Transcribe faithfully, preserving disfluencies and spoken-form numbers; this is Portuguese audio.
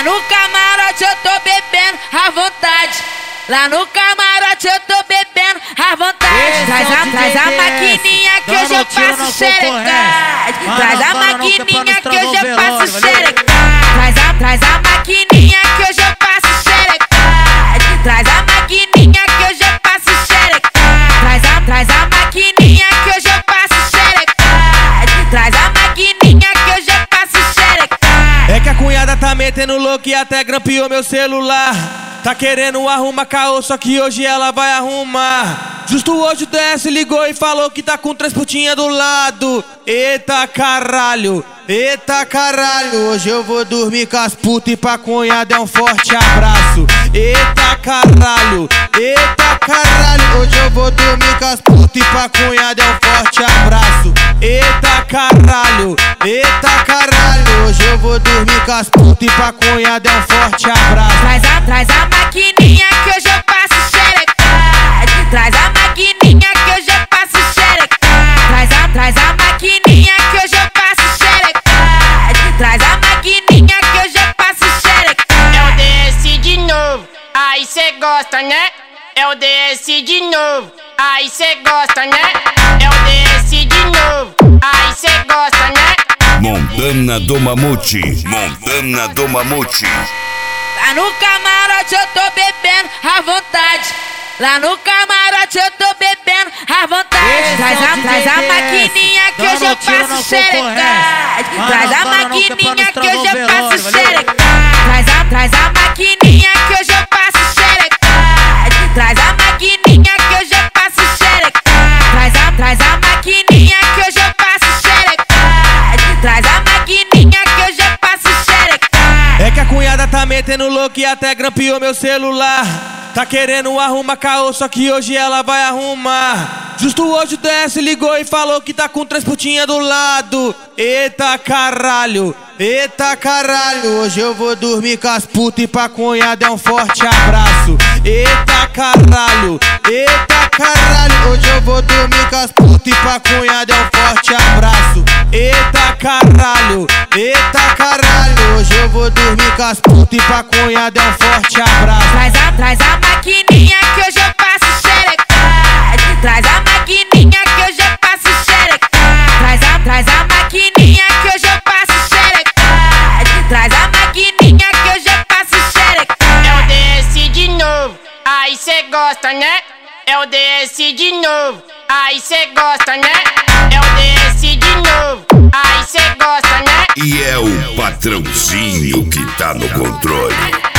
Lá no camarote eu tô bebendo à vontade. Lá no camarote eu tô bebendo à vontade. Traz a, traz a maquininha que hoje eu passo xerecade. Traz a maquininha que hoje eu passo xerecade. Traz a, traz a maquininha que hoje eu passo xerecade. Traz a maquininha que hoje eu passo xerecade. Traz a, traz a maquininha que hoje eu passo xerecade. Traz a maquininha que hoje eu passo xerecade. É que a cunhada tá metendo louco e até grampeou meu celular. Tá querendo arrumar caô, só que hoje ela vai arrumar. Justo hoje o D S ligou e falou que tá com três putinhas do lado. Eita caralho, eita caralho. Hoje eu vou dormir com as putas e pra cunhada é um forte abraço. Eita caralho, eita caralho. Hoje eu vou dormir com as putas e pra cunhada é um forte abraço. Eita caralho, eita caralho. Hoje eu vou dormir com as putas e pra cunhada é um forte abraço. Traz a, traz a maquininha que hoje eu passo xerecade. Traz a maquininha que hoje eu passo xerecade. Traz a, traz a maquininha que hoje eu passo xerecade. Traz a maquininha que hoje eu passo xerecade. É o D S de novo, aí cê gosta, né? É o D S de novo, aí cê gosta, né? É o D S de novo, aí cê gosta, né? Montana do Mamute, Montana do Mamute. Lá no camarote eu tô bebendo à vontade. Lá no camarote eu tô bebendo à vontade. Traz a, traz a maquininha que hoje eu passo xerecade. Traz a maquininha que hoje eu passo xerecade. Traz a, traz a maquininha que hoje eu passo xerecade. Traz a maquininha que hoje eu passo xerecade. Traz a, traz a maquininha que hoje eu passo xerecade. Traz a maquininha que hoje eu passo xerecade. É que a cunhada tá metendo louco e até grampeou meu celular. Tá querendo arrumar caô, só que hoje ela vai arrumar. Justo hoje o D S ligou e falou que tá com três putinhas do lado. Eita caralho, eita caralho. Hoje eu vou dormir com as putas e pra cunhada é um forte abraço. Eita caralho, eita caralho. Hoje eu vou dormir com as putas e pra cunhada é um forte abraço. Eita caralho, eita caralho. Hoje eu vou dormir com as putas e pra cunhada é um forte abraço. Traz a, traz a maquininha que hoje eu passo xerecade. Traz a maquininha que hoje eu passo xerecade. Traz a, traz a maquininha que hoje eu passo xerecade. Traz a maquininha que hoje eu passo xerecade. É o D S de novo, aí cê gosta, né? É o D S de novo, aí cê gosta, né? É o D S de novo, aí cê gosta, né? E é o patrãozinho que tá no controle.